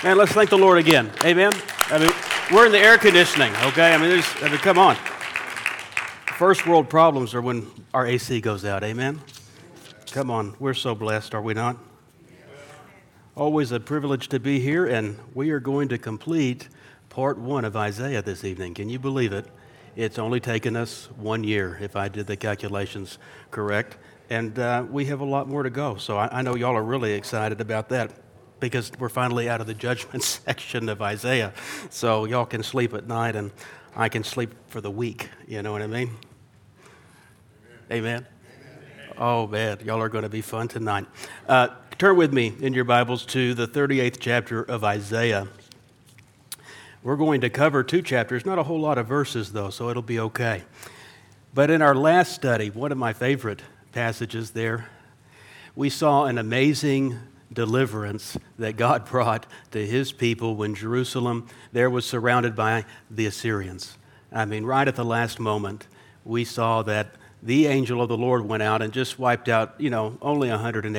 Man, let's thank the Lord again. Amen. I mean, we're in the air conditioning, okay? I mean, come on. First world problems are when our AC goes out. Amen. Come on. We're so blessed, are we not? Always a privilege to be here, and we are going to complete part 1 of Isaiah this evening. Can you believe it? It's only taken us 1 year, if I did the calculations correct, and we have a lot more to go. So I know y'all are really excited about that because we're finally out of the judgment section of Isaiah. So y'all can sleep at night, and I can sleep for the week. You know what I mean? Amen? Oh, man, y'all are going to be fun tonight. Turn with me in your Bibles to the 38th chapter of Isaiah. We're going to cover 2 chapters, not a whole lot of verses, though, so it'll be okay. But in our last study, one of my favorite passages there, we saw an amazing deliverance that God brought to his people when Jerusalem there was surrounded by the Assyrians. I mean, right at the last moment, we saw that the angel of the Lord went out and just wiped out, only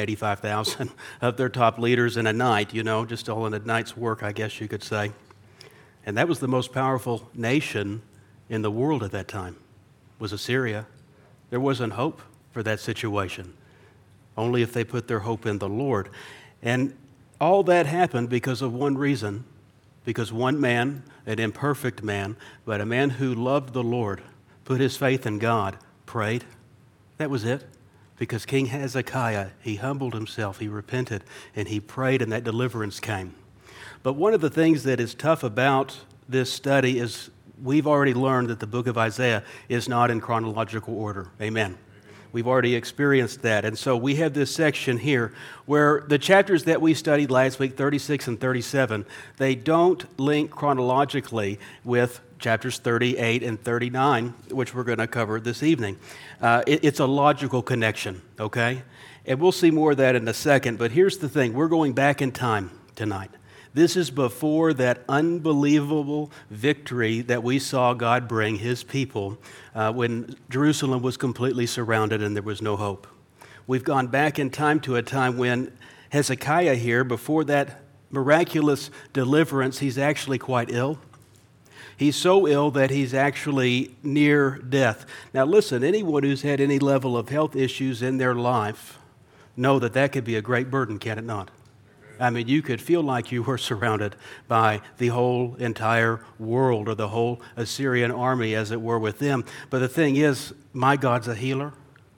185,000 of their top leaders in a night, just all in a night's work, I guess you could say. And that was the most powerful nation in the world at that time, was Assyria. There wasn't hope for that situation, only if they put their hope in the Lord. And all that happened because of one reason, because one man, an imperfect man, but a man who loved the Lord, put his faith in God, prayed. That was it. Because King Hezekiah, he humbled himself, he repented, and he prayed, and that deliverance came. But one of the things that is tough about this study is we've already learned that the book of Isaiah is not in chronological order. Amen. We've already experienced that. And so we have this section here where the chapters that we studied last week, 36 and 37, they don't link chronologically with chapters 38 and 39, which we're going to cover this evening. It's a logical connection, okay? And we'll see more of that in a second. But here's the thing. We're going back in time tonight. This is before that unbelievable victory that we saw God bring his people when Jerusalem was completely surrounded and there was no hope. We've gone back in time to a time when Hezekiah here, before that miraculous deliverance, he's actually quite ill. He's so ill that he's actually near death. Now listen, anyone who's had any level of health issues in their life know that that could be a great burden, can it not? I mean, you could feel like you were surrounded by the whole entire world or the whole Assyrian army, as it were, with them. But the thing is, my God's a healer.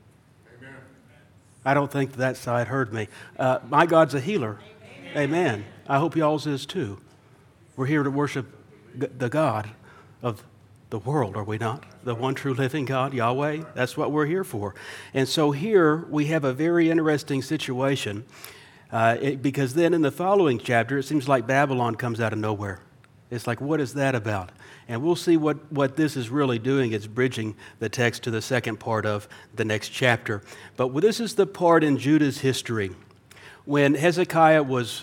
Amen. I don't think that side heard me. My God's a healer. Amen. I hope y'all's is too. We're here to worship the God of the world, are we not? The one true living God, Yahweh. That's what we're here for. And so here we have a very interesting situation. Because then in the following chapter, it seems like Babylon comes out of nowhere. It's like, what is that about? And we'll see what this is really doing. It's bridging the text to the second part of the next chapter. But this is the part in Judah's history when Hezekiah was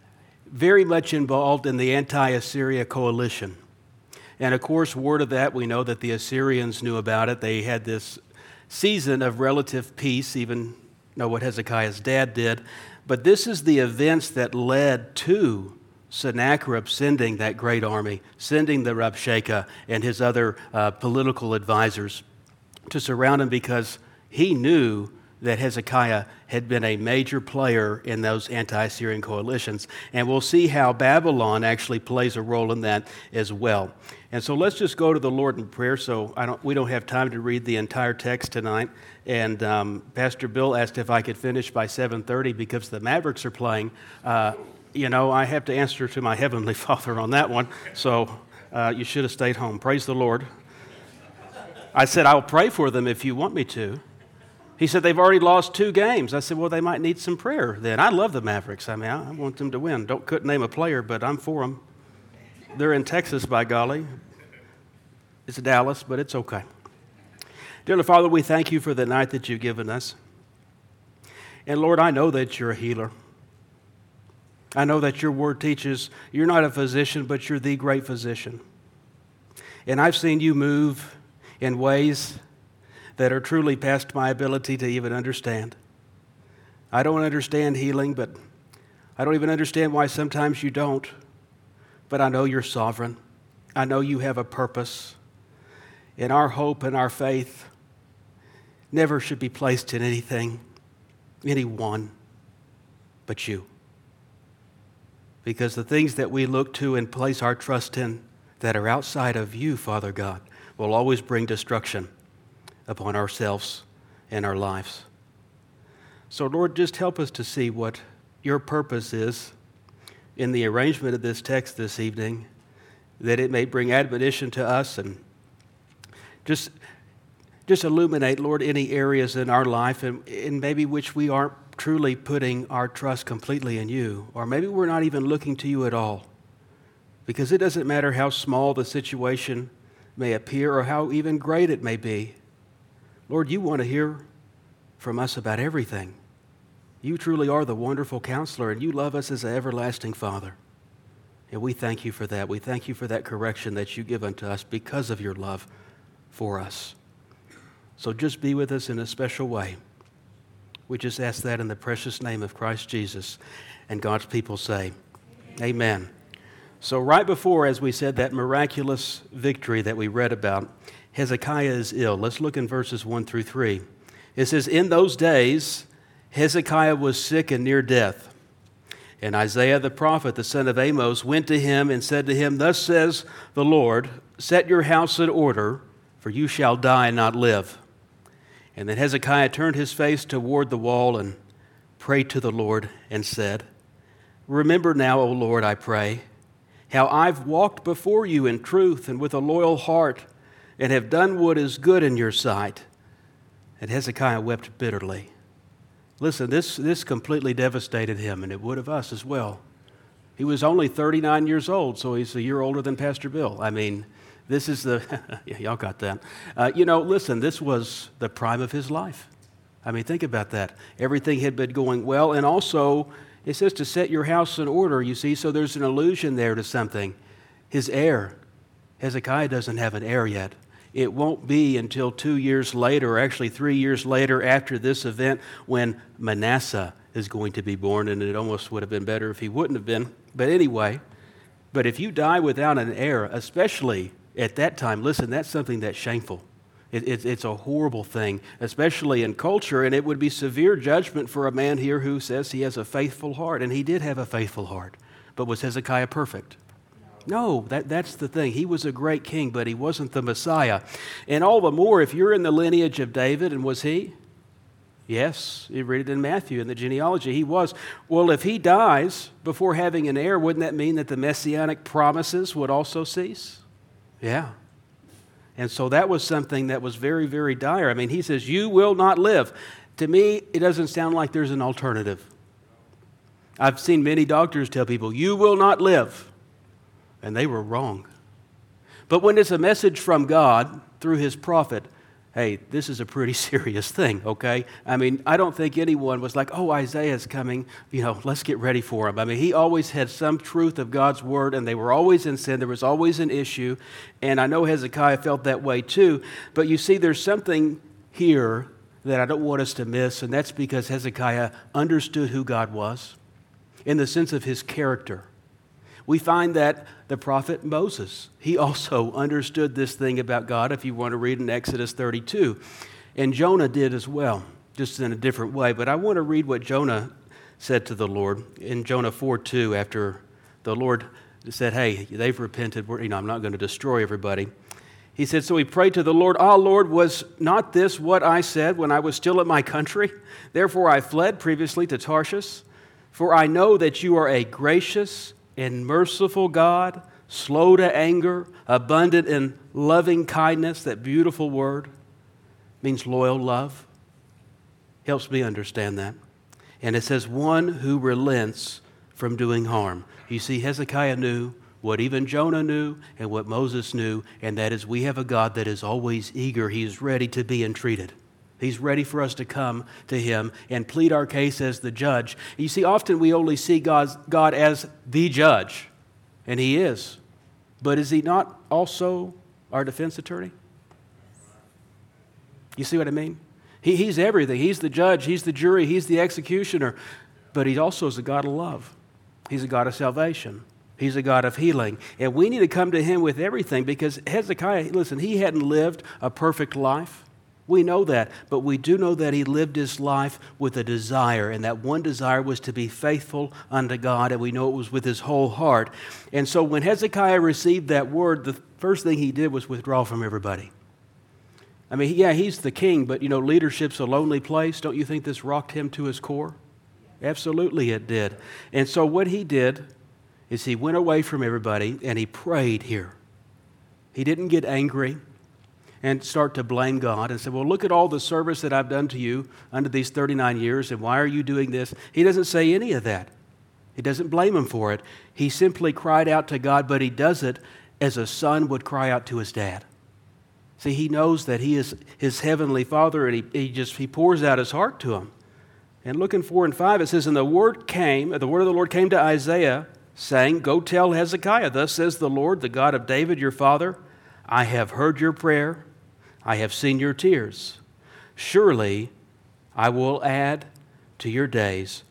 very much involved in the anti-Assyria coalition. And of course, word of that, we know that the Assyrians knew about it. They had this season of relative peace, even know what Hezekiah's dad did. But this is the events that led to Sennacherib sending that great army, sending the Rabshakeh and his other political advisors to surround him because he knew that Hezekiah had been a major player in those anti-Assyrian coalitions. And we'll see how Babylon actually plays a role in that as well. And so let's just go to the Lord in prayer. So we don't have time to read the entire text tonight. And Pastor Bill asked if I could finish by 7:30 because the Mavericks are playing. I have to answer to my Heavenly Father on that one. So you should have stayed home. Praise the Lord. I said, I'll pray for them if you want me to. He said, they've already lost 2 games. I said, well, they might need some prayer then. I love the Mavericks. I mean, I want them to win. Couldn't name a player, but I'm for them. They're in Texas, by golly. It's Dallas, but it's okay. Dear Father, we thank you for the night that you've given us. And Lord, I know that you're a healer. I know that your word teaches you're not a physician, but you're the great physician. And I've seen you move in ways that are truly past my ability to even understand. I don't understand healing, but I don't even understand why sometimes you don't. but I know you're sovereign. I know you have a purpose. And our hope and our faith never should be placed in anything, anyone but you. Because the things that we look to and place our trust in that are outside of you, Father God, will always bring destruction upon ourselves and our lives. So, Lord, just help us to see what your purpose is in the arrangement of this text this evening, that it may bring admonition to us, and just illuminate, Lord, any areas in our life and maybe which we aren't truly putting our trust completely in you, or maybe we're not even looking to you at all. Because it doesn't matter how small the situation may appear or how even great it may be. Lord, you want to hear from us about everything. You truly are the wonderful counselor, and you love us as an everlasting Father. And we thank you for that. We thank you for that correction that you give unto us because of your love for us. So just be with us in a special way. We just ask that in the precious name of Christ Jesus. And God's people say, Amen. So right before, as we said, that miraculous victory that we read about, Hezekiah is ill. Let's look in verses 1 through 3. It says, in those days, Hezekiah was sick and near death. And Isaiah the prophet, the son of Amos, went to him and said to him, thus says the Lord, set your house in order, for you shall die and not live. And then Hezekiah turned his face toward the wall and prayed to the Lord and said, remember now, O Lord, I pray, how I've walked before you in truth and with a loyal heart, and have done what is good in your sight. And Hezekiah wept bitterly. Listen, this completely devastated him, and it would of us as well. He was only 39 years old, so he's a year older than Pastor Bill. I mean, this is the, yeah, y'all got that. Listen, this was the prime of his life. I mean, think about that. Everything had been going well, and also it says to set your house in order, you see, so there's an allusion there to something. His heir, Hezekiah doesn't have an heir yet. It won't be until 2 years later, or actually 3 years later after this event, when Manasseh is going to be born, and it almost would have been better if he wouldn't have been. But anyway, but if you die without an heir, especially at that time, listen, that's something that's shameful. It's a horrible thing, especially in culture, and it would be severe judgment for a man here who says he has a faithful heart, and he did have a faithful heart. But was Hezekiah perfect? No, that's the thing. He was a great king, but he wasn't the Messiah. And all the more, if you're in the lineage of David, and was he? Yes, you read it in Matthew in the genealogy. He was. Well, if he dies before having an heir, wouldn't that mean that the messianic promises would also cease? Yeah. And so that was something that was very, very dire. I mean, he says, you will not live. To me, it doesn't sound like there's an alternative. I've seen many doctors tell people, you will not live. And they were wrong. But when it's a message from God through his prophet, hey, this is a pretty serious thing, okay? I mean, I don't think anyone was like, oh, Isaiah's coming, let's get ready for him. I mean, he always had some truth of God's word, and they were always in sin. There was always an issue, and I know Hezekiah felt that way too. But you see, there's something here that I don't want us to miss, and that's because Hezekiah understood who God was in the sense of his character. We find that the prophet Moses, he also understood this thing about God, if you want to read in Exodus 32. And Jonah did as well, just in a different way. But I want to read what Jonah said to the Lord in Jonah 4:2, after the Lord said, hey, they've repented. I'm not going to destroy everybody. He said, so he prayed to the Lord, Lord, was not this what I said when I was still in my country? Therefore I fled previously to Tarshish. For I know that you are a gracious and merciful God, slow to anger, abundant in loving kindness. That beautiful word means loyal love. Helps me understand that. And it says, one who relents from doing harm. You see, Hezekiah knew what even Jonah knew and what Moses knew, and that is we have a God that is always eager. He is ready to be entreated. He's ready for us to come to him and plead our case as the judge. You see, often we only see God as the judge, and he is. But is he not also our defense attorney? You see what I mean? He's everything. He's the judge, he's the jury, he's the executioner, but he also is a God of love. He's a God of salvation. He's a God of healing. And we need to come to him with everything because Hezekiah, listen, he hadn't lived a perfect life. We know that. But we do know that he lived his life with a desire. And that one desire was to be faithful unto God. And we know it was with his whole heart. And so when Hezekiah received that word, the first thing he did was withdraw from everybody. I mean, yeah, he's the king, but leadership's a lonely place. Don't you think this rocked him to his core? Absolutely it did. And so what he did is he went away from everybody and he prayed here. He didn't get angry and start to blame God and say, well, look at all the service that I've done to you under these 39 years, and why are you doing this? He doesn't say any of that. He doesn't blame him for it. He simply cried out to God, but he does it as a son would cry out to his dad. See, he knows that he is his heavenly Father, and he pours out his heart to him. And look in 4 and 5, it says, and the word of the Lord came to Isaiah, saying, go tell Hezekiah, thus says the Lord, the God of David your father, I have heard your prayer, I have seen your tears. Surely I will add to your days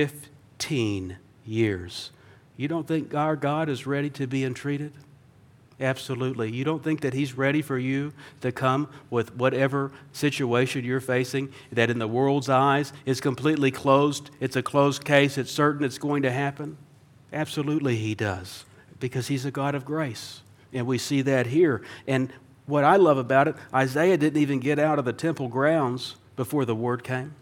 15 years. You don't think our God is ready to be entreated? Absolutely. You don't think that he's ready for you to come with whatever situation you're facing, that in the world's eyes is completely closed, it's a closed case, it's certain it's going to happen? Absolutely he does, because he's a God of grace. And we see that here. And what I love about it, Isaiah didn't even get out of the temple grounds before the word came.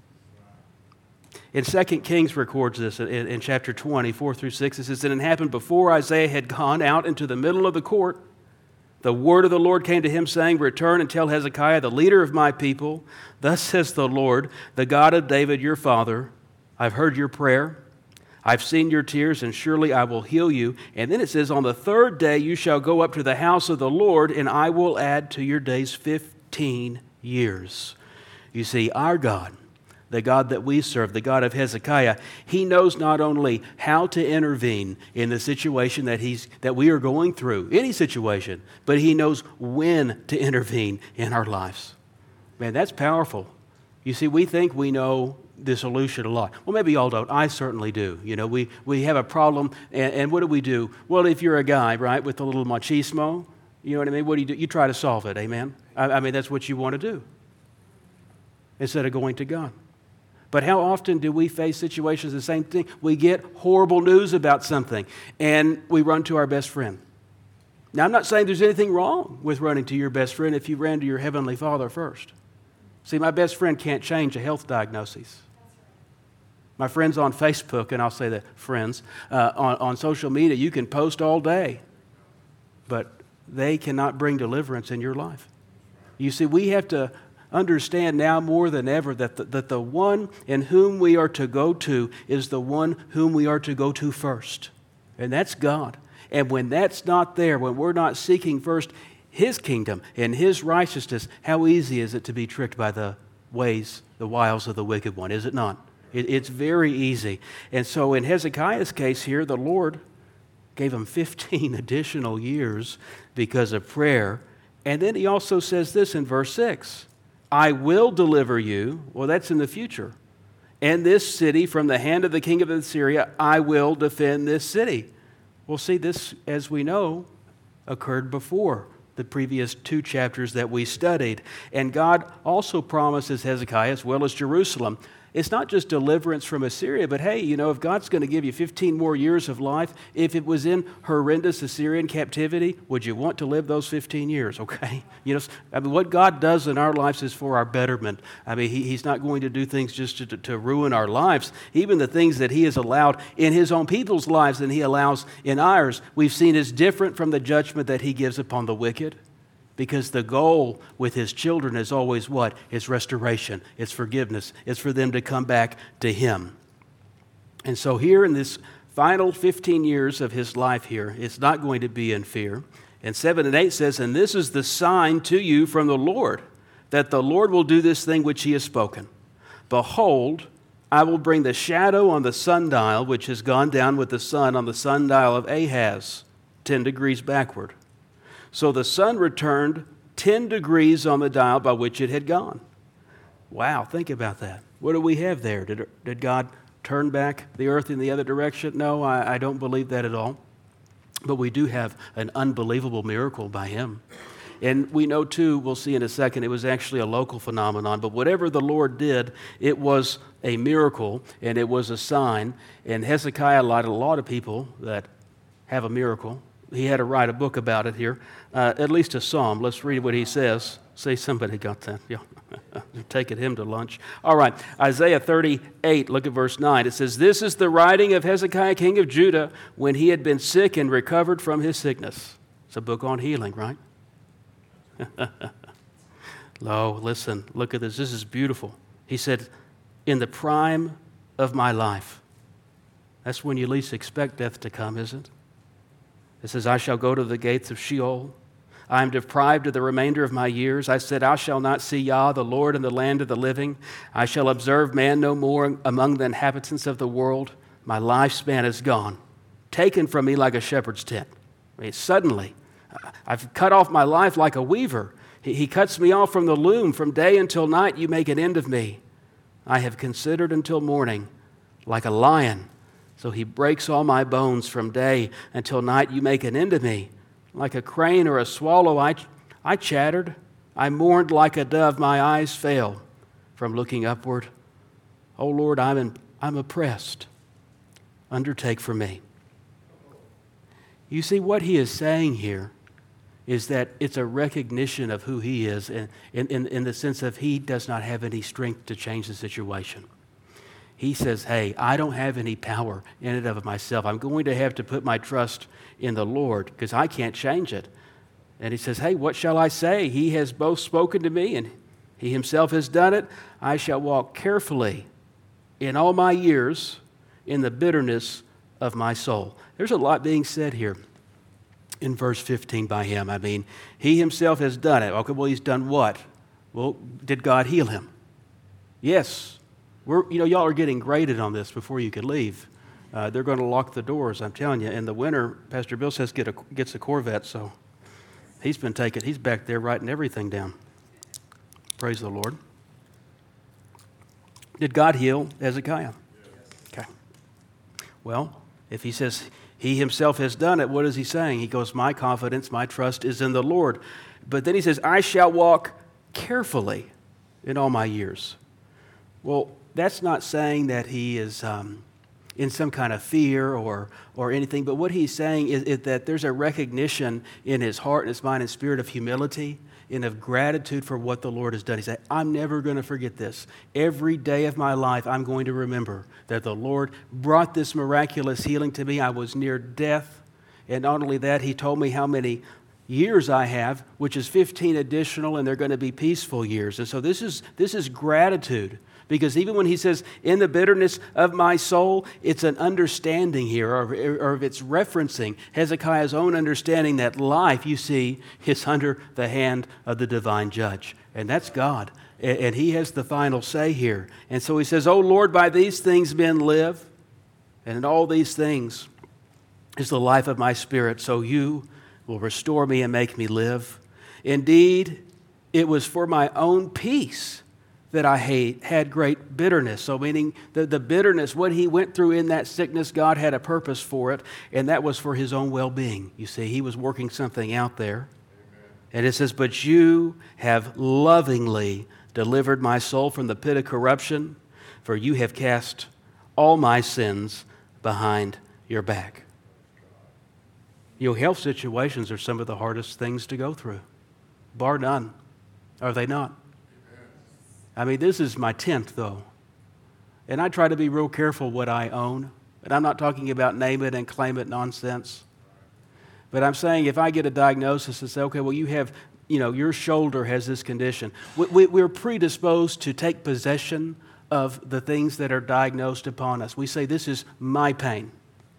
In 2 Kings records this in chapter 20, 4 through 6. It says, and it happened before Isaiah had gone out into the middle of the court, the word of the Lord came to him, saying, return and tell Hezekiah, the leader of my people, thus says the Lord, the God of David your father, I've heard your prayer, I've seen your tears, and surely I will heal you. And then it says, on the third day you shall go up to the house of the Lord, and I will add to your days 15 years. You see, our God, the God that we serve, the God of Hezekiah, he knows not only how to intervene in the situation that we are going through, any situation, but he knows when to intervene in our lives. Man, that's powerful. You see, we think we know the solution a lot. Well, maybe y'all don't. I certainly do. We have a problem, and what do? Well, if you're a guy, right, with a little machismo, you know what I mean? What do? You try to solve it, amen? I mean, that's what you want to do instead of going to God. But how often do we face situations, the same thing? We get horrible news about something, and we run to our best friend. Now, I'm not saying there's anything wrong with running to your best friend if you ran to your Heavenly Father first. See, my best friend can't change a health diagnosis. My friends on Facebook, and I'll say that friends, on social media, you can post all day, but they cannot bring deliverance in your life. You see, we have to understand now more than ever that the one in whom we are to go to is the one whom we are to go to first, and that's God. And when that's not there, when we're not seeking first his kingdom and his righteousness, how easy is it to be tricked by the ways, the wiles of the wicked one, is it not? It's very easy. And so in Hezekiah's case here, the Lord gave him 15 additional years because of prayer. And then he also says this in verse 6, I will deliver you, well, that's in the future, and this city from the hand of the king of Assyria, I will defend this city. Well, see, this, as we know, occurred before the previous 2 chapters that we studied. And God also promises Hezekiah, as well as Jerusalem, it's not just deliverance from Assyria, but hey, if God's going to give you 15 more years of life, if it was in horrendous Assyrian captivity, would you want to live those 15 years, okay? What God does in our lives is for our betterment. He's not going to do things just to ruin our lives. Even the things that he has allowed in his own people's lives and he allows in ours, we've seen is different from the judgment that he gives upon the wicked. Because the goal with his children is always what? It's restoration. It's forgiveness. It's for them to come back to him. And so here in this final 15 years of his life here, it's not going to be in fear. And 7 and 8 says, and this is the sign to you from the Lord, that the Lord will do this thing which he has spoken. Behold, I will bring the shadow on the sundial, which has gone down with the sun on the sundial of Ahaz, 10 degrees backward. So the sun returned 10 degrees on the dial by which it had gone. Wow, think about that. What do we have there? Did God turn back the earth in the other direction? No, I don't believe that at all. But we do have an unbelievable miracle by him. And we know, too, we'll see in a second, it was actually a local phenomenon. But whatever the Lord did, it was a miracle, and it was a sign. And Hezekiah, like a lot of people that have a miracle, he had to write a book about it here, at least a psalm. Let's read what he says. Say somebody got that. Yeah. You're taking him to lunch. All right, Isaiah 38, look at verse 9. It says, "This is the writing of Hezekiah, king of Judah, when he had been sick and recovered from his sickness." It's a book on healing, right? Oh, listen, look at this. This is beautiful. He said, "In the prime of my life." That's when you least expect death to come, isn't it? It says, "I shall go to the gates of Sheol. I am deprived of the remainder of my years. I said, I shall not see Yah, the Lord, in the land of the living. I shall observe man no more among the inhabitants of the world. My lifespan is gone, taken from me like a shepherd's tent." I mean, suddenly, I've cut off my life like a weaver. He cuts me off from the loom. From day until night, you make an end of me. I have considered until morning like a lion. So he breaks all my bones. From day until night, you make an end of me. Like a crane or a swallow, I chattered. I mourned like a dove. My eyes fail from looking upward. Oh, Lord, I'm oppressed. Undertake for me. You see, what he is saying here is that it's a recognition of who he is in the sense of he does not have any strength to change the situation. He says, hey, I don't have any power in and of myself. I'm going to have to put my trust in the Lord because I can't change it. And he says, hey, what shall I say? He has both spoken to me and he himself has done it. I shall walk carefully in all my years in the bitterness of my soul. There's a lot being said here in verse 15 by him. I mean, he himself has done it. Okay, well, he's done what? Well, did God heal him? Yes. Y'all are getting graded on this before you can leave. They're going to lock the doors, I'm telling you. In the winter, Pastor Bill says gets a Corvette, so he's back there writing everything down. Praise the Lord. Did God heal Hezekiah? Okay. Well, if he says he himself has done it, what is he saying? He goes, my confidence, my trust is in the Lord. But then he says, I shall walk carefully in all my years. Well, that's not saying that he is in some kind of fear or anything, but what he's saying is that there's a recognition in his heart and his mind and spirit of humility and of gratitude for what the Lord has done. He said, I'm never going to forget this. Every day of my life, I'm going to remember that the Lord brought this miraculous healing to me. I was near death, and not only that, he told me how many years I have, which is 15 additional, and they're going to be peaceful years. And so this is gratitude. Because even when he says, in the bitterness of my soul, it's an understanding here, or it's referencing Hezekiah's own understanding that life, you see, is under the hand of the divine judge. And that's God. And he has the final say here. And so he says, oh Lord, by these things men live, and in all these things is the life of my spirit. So you will restore me and make me live. Indeed, it was for my own peace that I had great bitterness. So meaning the bitterness, what he went through in that sickness, God had a purpose for it, and that was for his own well-being. You see, he was working something out there. Amen. And it says, but you have lovingly delivered my soul from the pit of corruption, for you have cast all my sins behind your back. Health situations are some of the hardest things to go through, bar none. Are they not? I mean, this is my 10th, though. And I try to be real careful what I own. And I'm not talking about name it and claim it nonsense. But I'm saying if I get a diagnosis and say, okay, well, you have, your shoulder has this condition. We're predisposed to take possession of the things that are diagnosed upon us. We say, this is my pain.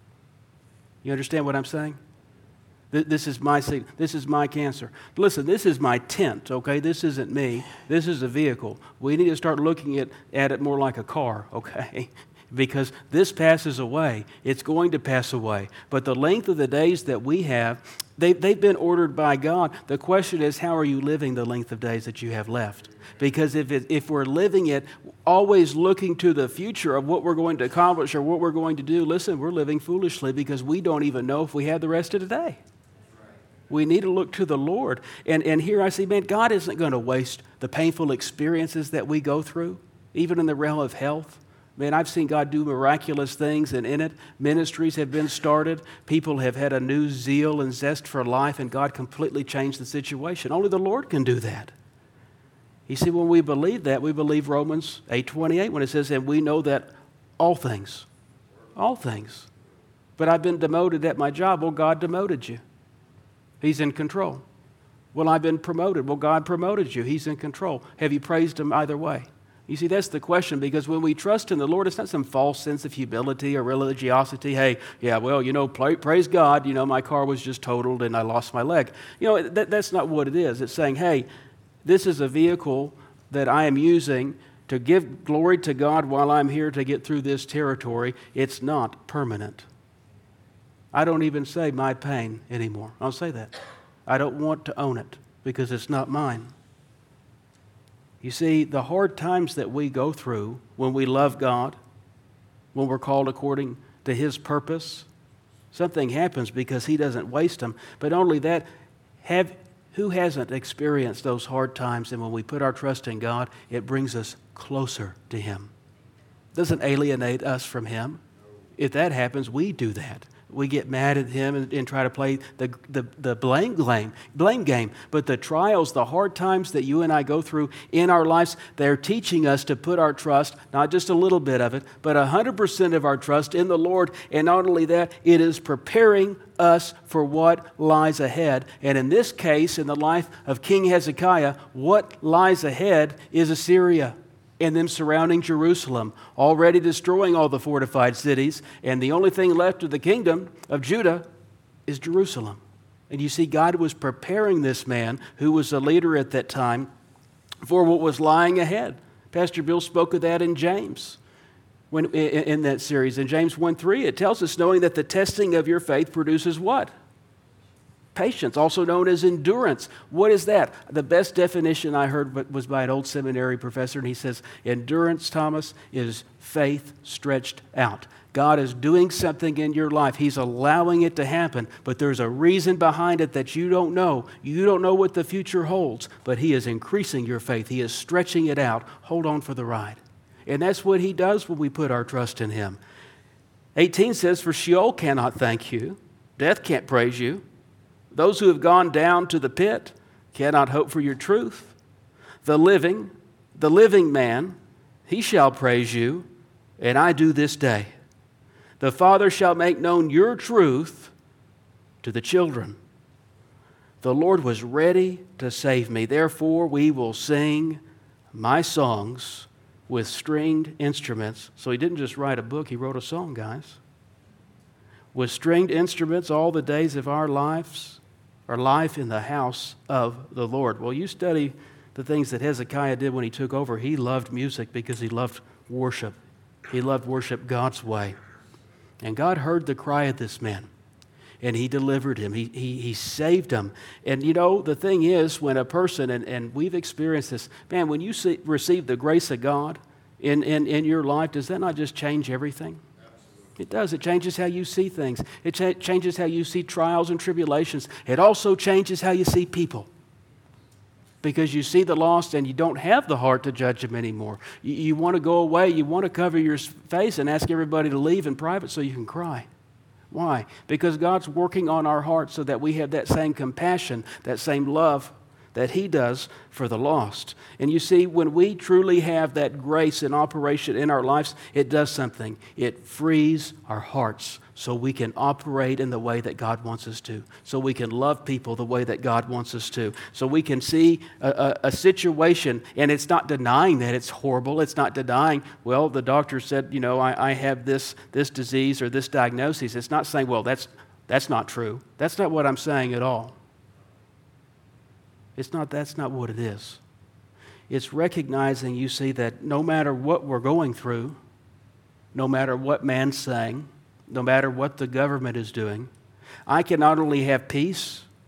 You understand what I'm saying? This is my sickness. This is my cancer. Listen, this is my tent, okay? This isn't me. This is a vehicle. We need to start looking at it more like a car, okay? Because this passes away. It's going to pass away. But the length of the days that we have, They've been ordered by God. The question is, how are you living the length of days that you have left? Because if we're living it, always looking to the future of what we're going to accomplish or what we're going to do, listen, we're living foolishly because we don't even know if we have the rest of the day. We need to look to the Lord. And here I see, man, God isn't going to waste the painful experiences that we go through, even in the realm of health. Man, I've seen God do miraculous things, and in it, ministries have been started. People have had a new zeal and zest for life, and God completely changed the situation. Only the Lord can do that. You see, when we believe that, we believe Romans 8:28 when it says, and we know that all things. But I've been demoted at my job. Well, God demoted you. He's in control. Well, I've been promoted. Well, God promoted you. He's in control. Have you praised Him either way? You see, that's the question, because when we trust in the Lord, it's not some false sense of humility or religiosity. Hey, yeah, well, praise God, my car was just totaled and I lost my leg. That's not what it is. It's saying, hey, this is a vehicle that I am using to give glory to God while I'm here to get through this territory. It's not permanent. I don't even say my pain anymore. I don't say that. I don't want to own it because it's not mine. You see, the hard times that we go through when we love God, when we're called according to His purpose, something happens because He doesn't waste them. But only that, who hasn't experienced those hard times? And when we put our trust in God, it brings us closer to Him. It doesn't alienate us from Him. If that happens, we do that. We get mad at Him and try to play the blame game. But the trials, the hard times that you and I go through in our lives, they're teaching us to put our trust, not just a little bit of it, but 100% of our trust in the Lord. And not only that, it is preparing us for what lies ahead. And in this case, in the life of King Hezekiah, what lies ahead is Assyria and them surrounding Jerusalem, already destroying all the fortified cities, and the only thing left of the kingdom of Judah is Jerusalem. And you see, God was preparing this man, who was a leader at that time, for what was lying ahead. Pastor Bill spoke of that in James, in that series. In James 1:3, it tells us, knowing that the testing of your faith produces what? Patience, also known as endurance. What is that? The best definition I heard was by an old seminary professor, and he says, endurance, Thomas, is faith stretched out. God is doing something in your life. He's allowing it to happen, but there's a reason behind it that you don't know. You don't know what the future holds, but He is increasing your faith. He is stretching it out. Hold on for the ride. And that's what He does when we put our trust in Him. 18 says, for Sheol cannot thank you. Death can't praise you. Those who have gone down to the pit cannot hope for your truth. The living man, he shall praise you, and I do this day. The Father shall make known your truth to the children. The Lord was ready to save me. Therefore, we will sing my songs with stringed instruments. So He didn't just write a book, He wrote a song, guys. With stringed instruments all the days of our lives, our life in the house of the Lord. Well, you study the things that Hezekiah did when he took over. He loved music because he loved worship. He loved worship God's way. And God heard the cry of this man, and He delivered him. He saved him. And the thing is, when a person, and we've experienced this, man, when you receive the grace of God in your life, does that not just change everything? It does. It changes how you see things. It changes how you see trials and tribulations. It also changes how you see people. Because you see the lost and you don't have the heart to judge them anymore. You want to go away. You want to cover your face and ask everybody to leave in private so you can cry. Why? Because God's working on our hearts so that we have that same compassion, that same love that He does for the lost. And you see, when we truly have that grace in operation in our lives, it does something. It frees our hearts so we can operate in the way that God wants us to, so we can love people the way that God wants us to, so we can see a situation, and it's not denying that it's horrible. It's not denying, well, the doctor said, I have this disease or this diagnosis. It's not saying, well, that's not true. That's not what I'm saying at all. That's not what it is. It's recognizing, you see, that no matter what we're going through, no matter what man's saying, no matter what the government is doing, I can not only have peace,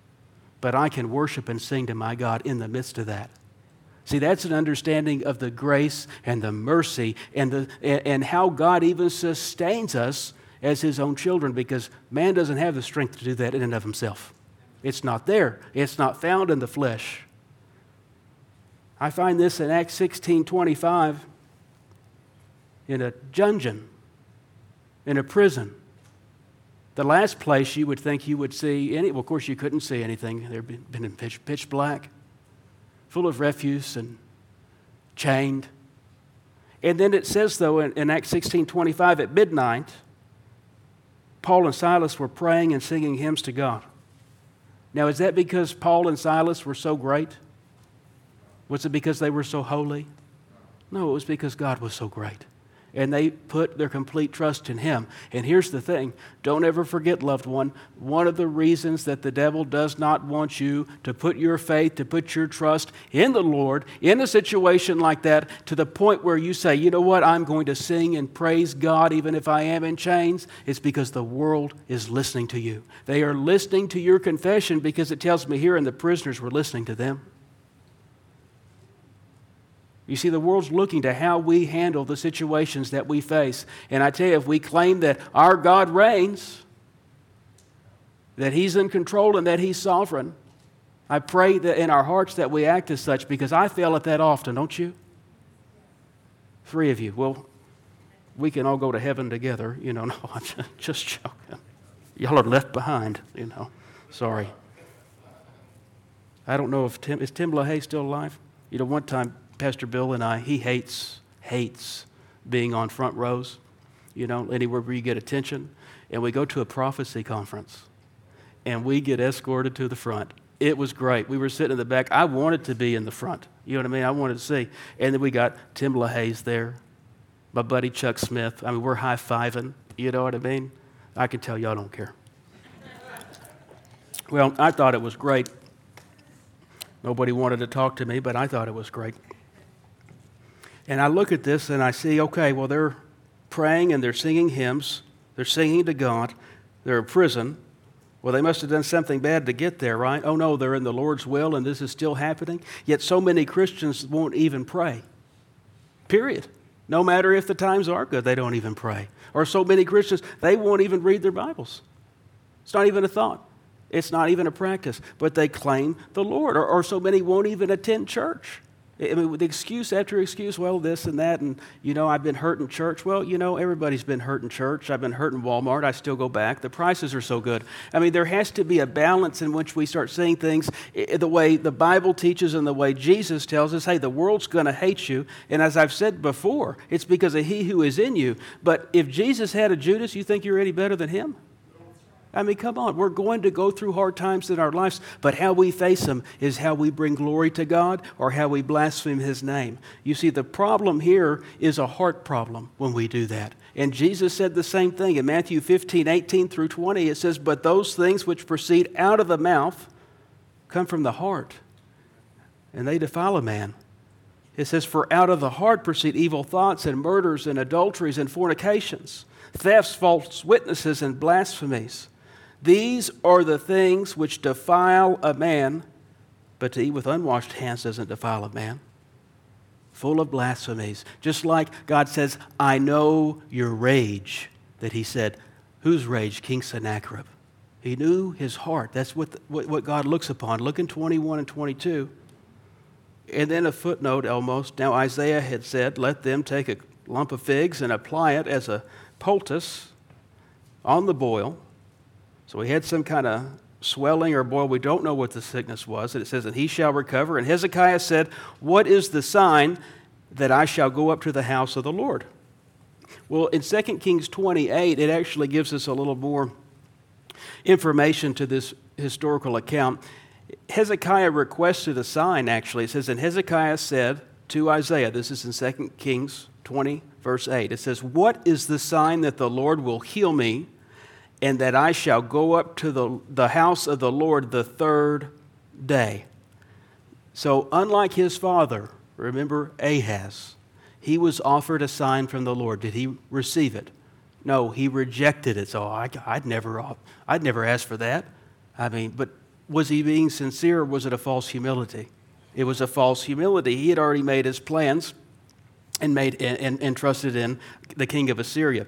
but I can worship and sing to my God in the midst of that. See, that's an understanding of the grace and the mercy and how God even sustains us as His own children, because man doesn't have the strength to do that in and of himself. It's not there. It's not found in the flesh. I find this in Acts 16:25 in a dungeon, in a prison. The last place you would think you would see well, of course you couldn't see anything. They'd been in pitch black, full of refuse and chained. And then it says, though, in Acts 16:25, at midnight, Paul and Silas were praying and singing hymns to God. Now, is that because Paul and Silas were so great? Was it because they were so holy? No, it was because God was so great. And they put their complete trust in Him. And here's the thing. Don't ever forget, loved one, one of the reasons that the devil does not want you to put your faith, to put your trust in the Lord, in a situation like that, to the point where you say, you know what, I'm going to sing and praise God even if I am in chains, it's because the world is listening to you. They are listening to your confession because it tells me here, and the prisoners were listening to them. You see, the world's looking to how we handle the situations that we face. And I tell you, if we claim that our God reigns, that He's in control and that He's sovereign, I pray that in our hearts that we act as such, because I fail at that often, don't you? 3 of you. Well, we can all go to heaven together. No, I'm just joking. Y'all are left behind, Sorry. I don't know if is Tim LaHaye still alive? One time, Pastor Bill and I, he hates being on front rows, anywhere where you get attention. And we go to a prophecy conference, and we get escorted to the front. It was great. We were sitting in the back. I wanted to be in the front. You know what I mean? I wanted to see. And then we got Tim LaHaye's there, my buddy Chuck Smith. We're high-fiving. You know what I mean? I can tell y'all don't care. Well, I thought it was great. Nobody wanted to talk to me, but I thought it was great. And I look at this and I see, okay, well, they're praying and they're singing hymns. They're singing to God. They're in prison. Well, they must have done something bad to get there, right? Oh, no, they're in the Lord's will and this is still happening. Yet so many Christians won't even pray. Period. No matter if the times are good, they don't even pray. Or so many Christians, they won't even read their Bibles. It's not even a thought. It's not even a practice. But they claim the Lord. Or so many won't even attend church. With excuse after excuse, well, this and that, and, I've been hurt in church. Well, everybody's been hurt in church. I've been hurt in Walmart. I still go back. The prices are so good. There has to be a balance in which we start seeing things the way the Bible teaches and the way Jesus tells us, hey, the world's going to hate you. And as I've said before, it's because of He who is in you. But if Jesus had a Judas, you think you're any better than him? Come on. We're going to go through hard times in our lives, but how we face them is how we bring glory to God or how we blaspheme His name. You see, the problem here is a heart problem when we do that. And Jesus said the same thing in Matthew 15:18 through 20. It says, but those things which proceed out of the mouth come from the heart, and they defile a man. It says, for out of the heart proceed evil thoughts and murders and adulteries and fornications, thefts, false witnesses, and blasphemies. These are the things which defile a man, but to eat with unwashed hands doesn't defile a man. Full of blasphemies. Just like God says, I know your rage, that He said, whose rage? King Sennacherib. He knew his heart. That's what God looks upon. Look in 21 and 22. And then a footnote almost. Now Isaiah had said, let them take a lump of figs and apply it as a poultice on the boil. So he had some kind of swelling or boil. We don't know what the sickness was. And it says, and he shall recover. And Hezekiah said, what is the sign that I shall go up to the house of the Lord? Well, in 2 Kings 28, it actually gives us a little more information to this historical account. Hezekiah requested a sign, actually. It says, and Hezekiah said to Isaiah, this is in 2 Kings 20, verse 8. It says, what is the sign that the Lord will heal me, and that I shall go up to the house of the Lord the 3rd day? So unlike his father, remember Ahaz, he was offered a sign from the Lord. Did he receive it? No, he rejected it. So I'd never ask for that. But was he being sincere or was it a false humility? It was a false humility. He had already made his plans and trusted in the king of Assyria.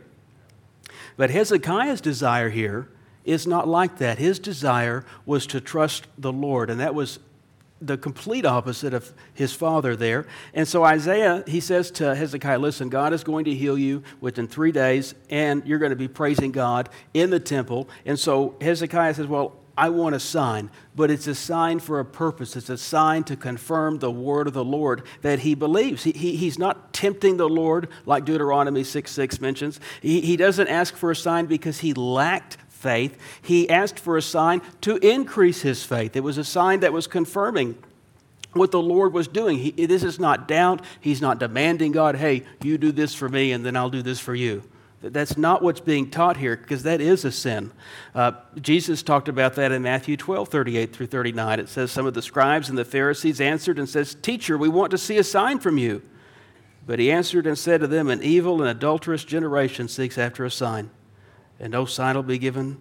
But Hezekiah's desire here is not like that. His desire was to trust the Lord, and that was the complete opposite of his father there. And so Isaiah, he says to Hezekiah, listen, God is going to heal you within 3 days, and you're going to be praising God in the temple. And so Hezekiah says, well, I want a sign, but it's a sign for a purpose. It's a sign to confirm the word of the Lord that he believes. He's not tempting the Lord like Deuteronomy 6:6 mentions. He doesn't ask for a sign because he lacked faith. He asked for a sign to increase his faith. It was a sign that was confirming what the Lord was doing. This is not doubt. He's not demanding God, hey, you do this for me and then I'll do this for you. That's not what's being taught here, because that is a sin. Jesus talked about that in Matthew 12:38 through 39. It says, some of the scribes and the Pharisees answered and says, Teacher, we want to see a sign from you. But he answered and said to them, an evil and adulterous generation seeks after a sign, and no sign will be given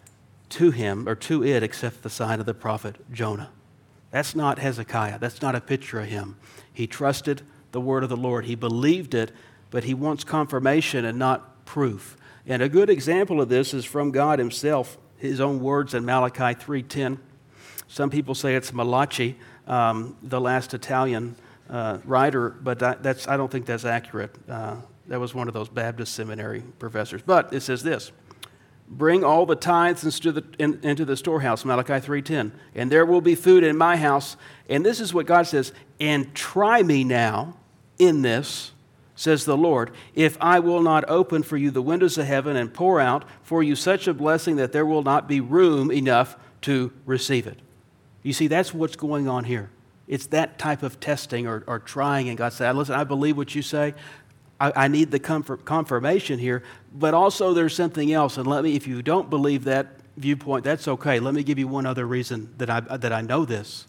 to him or to it except the sign of the prophet Jonah. That's not Hezekiah. That's not a picture of him. He trusted the word of the Lord. He believed it, but he wants confirmation and not proof. And a good example of this is from God himself, his own words in Malachi 3:10. Some people say it's Malachi, the last Italian writer, but I don't think that's accurate. That was one of those Baptist seminary professors. But it says this, bring all the tithes into the storehouse, Malachi 3:10, and there will be food in my house. And this is what God says, and try me now in this, says the Lord, if I will not open for you the windows of heaven and pour out for you such a blessing that there will not be room enough to receive it. You see, that's what's going on here. It's that type of testing or trying, and God said, listen, I believe what you say. I need the confirmation here, but also there's something else, and if you don't believe that viewpoint, that's okay. Let me give you one other reason that I know this.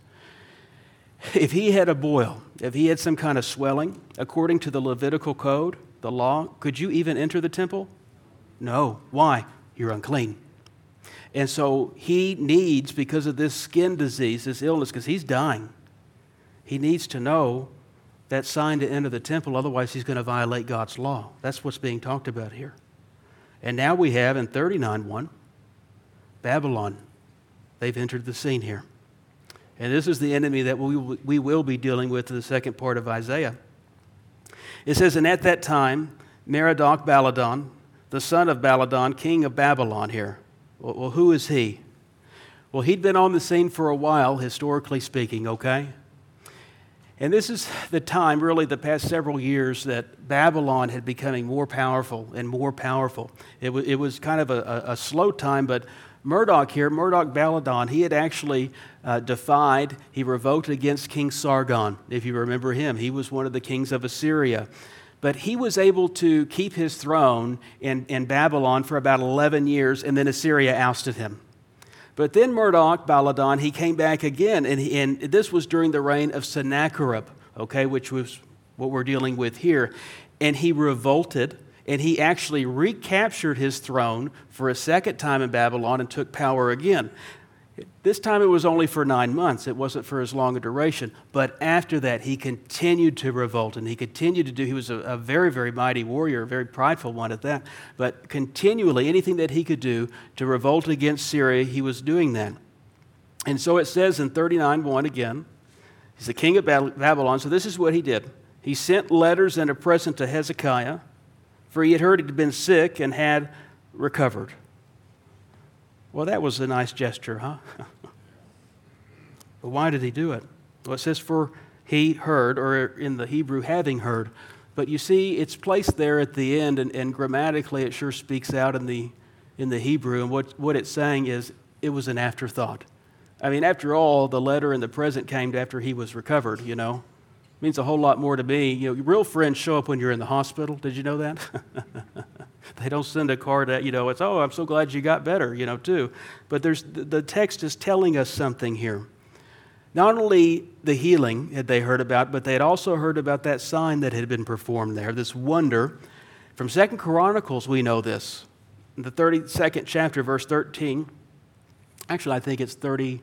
If he had a boil, if he had some kind of swelling, according to the Levitical code, the law, could you even enter the temple? No. Why? You're unclean. And so he needs, because of this skin disease, this illness, because he's dying, he needs to know that sign to enter the temple, otherwise he's going to violate God's law. That's what's being talked about here. And now we have in 39:1, Babylon. They've entered the scene here. And this is the enemy that we will be dealing with in the second part of Isaiah. It says, and at that time, Merodach-Baladan, the son of Baladan, king of Babylon here. Well, who is he? Well, he'd been on the scene for a while, historically speaking, okay? And this is the time, really the past several years, that Babylon had becoming more powerful and more powerful. It was kind of a slow time, but Merodach-Baladan, he had actually defied, he revolted against King Sargon, if you remember him. He was one of the kings of Assyria. But he was able to keep his throne in Babylon for about 11 years, and then Assyria ousted him. But then Merodach-Baladan, he came back again, and this was during the reign of Sennacherib, okay, which was what we're dealing with here. And he revolted, and he actually recaptured his throne for a second time in Babylon and took power again. This time it was only for 9 months. It wasn't for as long a duration. But after that, he continued to revolt, and he was a very, very mighty warrior, a very prideful one at that. But continually, anything that he could do to revolt against Syria, he was doing that. And so it says in 39:1 again, he's the king of Babylon. So this is what he did. He sent letters and a present to Hezekiah, for he had heard he'd been sick and had recovered. Well, that was a nice gesture, huh? But why did he do it? Well, it says, for he heard, or in the Hebrew, having heard. But you see, it's placed there at the end, and grammatically it sure speaks out in the Hebrew. And what it's saying is, it was an afterthought. I mean, after all, the letter and the present came after he was recovered, you know. It means a whole lot more to me. You know, real friends show up when you're in the hospital. Did you know that? They don't send a card out, you know, it's, oh, I'm so glad you got better, you know, too. But the text is telling us something here. Not only the healing had they heard about, but they had also heard about that sign that had been performed there, this wonder. From 2 Chronicles, we know this. In the 32nd chapter, verse 13, actually, I think it's 30,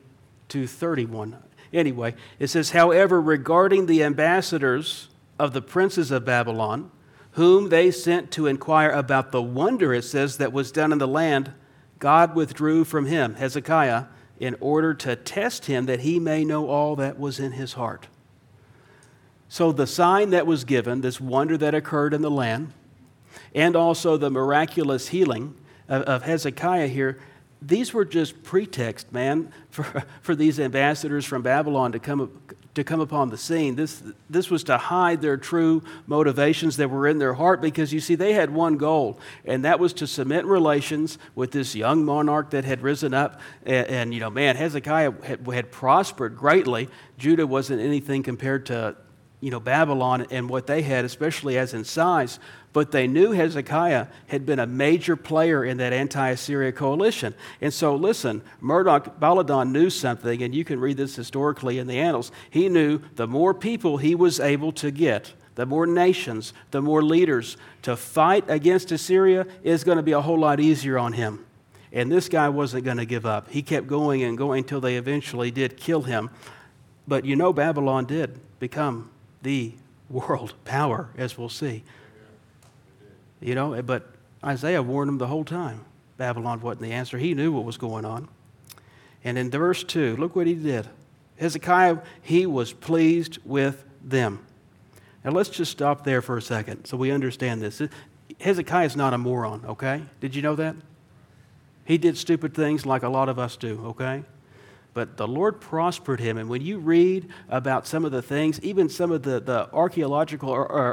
to 31. Anyway, it says, however, regarding the ambassadors of the princes of Babylon, whom they sent to inquire about the wonder, it says, that was done in the land, God withdrew from him, Hezekiah, in order to test him that he may know all that was in his heart. So the sign that was given, this wonder that occurred in the land, and also the miraculous healing of Hezekiah here, these were just pretext, man, for these ambassadors from Babylon to come upon the scene. This was to hide their true motivations that were in their heart, because you see, they had one goal, and that was to cement relations with this young monarch that had risen up. And you know, man, Hezekiah had prospered greatly. Judah wasn't anything compared to, you know, Babylon and what they had, especially as in size. But they knew Hezekiah had been a major player in that anti-Assyria coalition. And so, listen, Marduk-Baladan knew something, and you can read this historically in the annals. He knew the more people he was able to get, the more nations, the more leaders to fight against Assyria, is going to be a whole lot easier on him. And this guy wasn't going to give up. He kept going and going until they eventually did kill him. But you know, Babylon did become the world power, as we'll see. You know, but Isaiah warned him the whole time. Babylon wasn't the answer. He knew what was going on. And in verse 2, look what he did. Hezekiah, he was pleased with them. Now let's just stop there for a second so we understand this. Hezekiah is not a moron, okay? Did you know that? He did stupid things like a lot of us do, okay? But the Lord prospered him. And when you read about some of the things, even some of the archaeological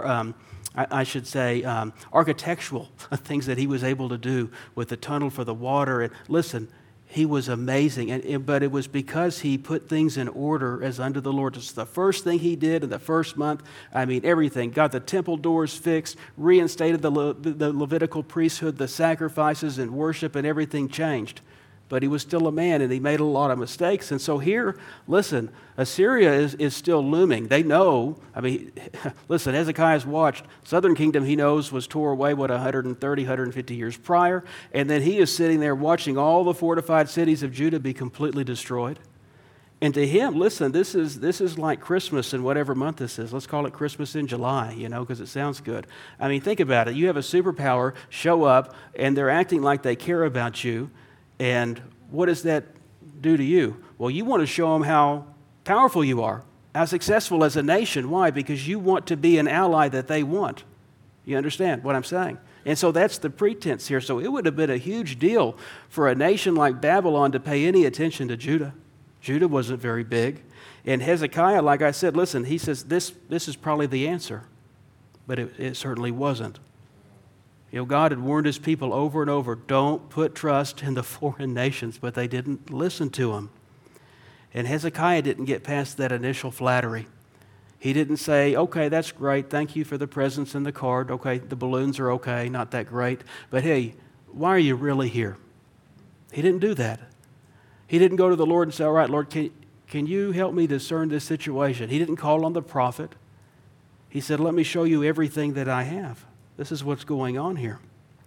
architectural things that he was able to do with the tunnel for the water. And listen, he was amazing. But it was because he put things in order as under the Lord. It's the first thing he did in the first month. I mean, everything. Got the temple doors fixed, reinstated the Levitical priesthood, the sacrifices and worship, and everything changed. But he was still a man, and he made a lot of mistakes. And so here, listen, Assyria is still looming. They know, I mean, listen, Hezekiah's watched. Southern kingdom, he knows, was tore away, 130, 150 years prior. And then he is sitting there watching all the fortified cities of Judah be completely destroyed. And to him, listen, this is like Christmas in whatever month this is. Let's call it Christmas in July, you know, because it sounds good. I mean, think about it. You have a superpower show up, and they're acting like they care about you. And what does that do to you? Well, you want to show them how powerful you are, how successful as a nation. Why? Because you want to be an ally that they want. You understand what I'm saying? And so that's the pretense here. So it would have been a huge deal for a nation like Babylon to pay any attention to Judah. Judah wasn't very big. And Hezekiah, like I said, listen, he says this is probably the answer. But it certainly wasn't. You know, God had warned his people over and over, don't put trust in the foreign nations, but they didn't listen to him. And Hezekiah didn't get past that initial flattery. He didn't say, okay, that's great, thank you for the presents and the card, okay, the balloons are okay, not that great, but hey, why are you really here? He didn't do that. He didn't go to the Lord and say, all right, Lord, can you help me discern this situation? He didn't call on the prophet. He said, let me show you everything that I have. This is what's going on here.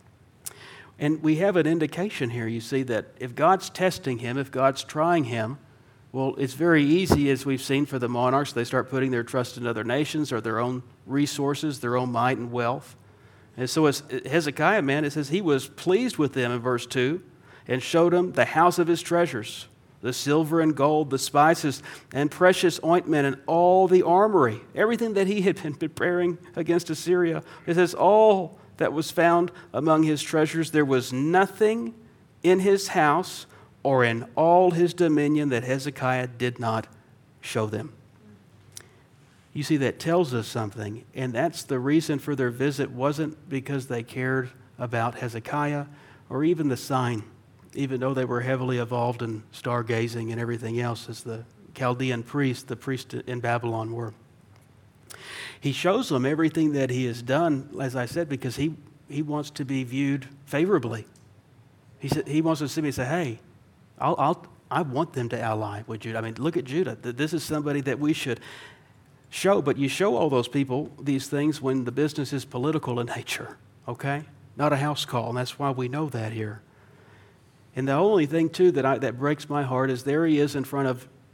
And we have an indication here, you see, that if God's testing him, if God's trying him, well, it's very easy, as we've seen for the monarchs, they start putting their trust in other nations or their own resources, their own might and wealth. And so as Hezekiah, man, it says he was pleased with them in verse 2 and showed them the house of his treasures, the silver and gold, the spices and precious ointment, and all the armory, everything that he had been preparing against Assyria. It says all that was found among his treasures. There was nothing in his house or in all his dominion that Hezekiah did not show them. You see, that tells us something, and that's the reason for their visit wasn't because they cared about Hezekiah or even the sign, even though they were heavily involved in stargazing and everything else, as the Chaldean priests, the priests in Babylon were. He shows them everything that he has done, as I said, because he wants to be viewed favorably. He wants to see me and say, hey, I want them to ally with Judah. I mean, look at Judah. This is somebody that we should show. But you show all those people these things when the business is political in nature, okay? Not a house call, and that's why we know that here. And the only thing, too, that breaks my heart is there he is in front of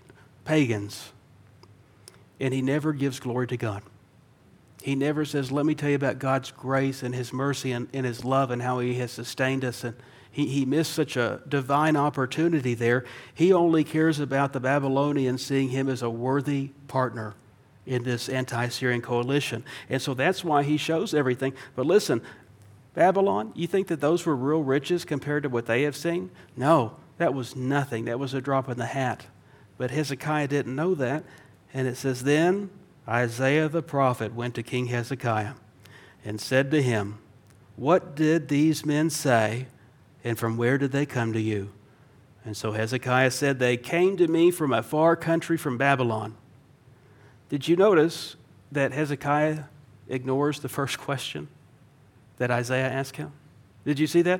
pagans, and he never gives glory to God. He never says, let me tell you about God's grace and His mercy and His love and how He has sustained us. And he missed such a divine opportunity there. He only cares about the Babylonians seeing him as a worthy partner in this anti-Syrian coalition. And so that's why he shows everything. But listen, Babylon, you think that those were real riches compared to what they have seen? No, that was nothing. That was a drop in the hat. But Hezekiah didn't know that. And it says, then Isaiah the prophet went to King Hezekiah and said to him, what did these men say, and from where did they come to you? And so Hezekiah said, they came to me from a far country from Babylon. Did you notice that Hezekiah ignores the first question that Isaiah asked him? Did you see that?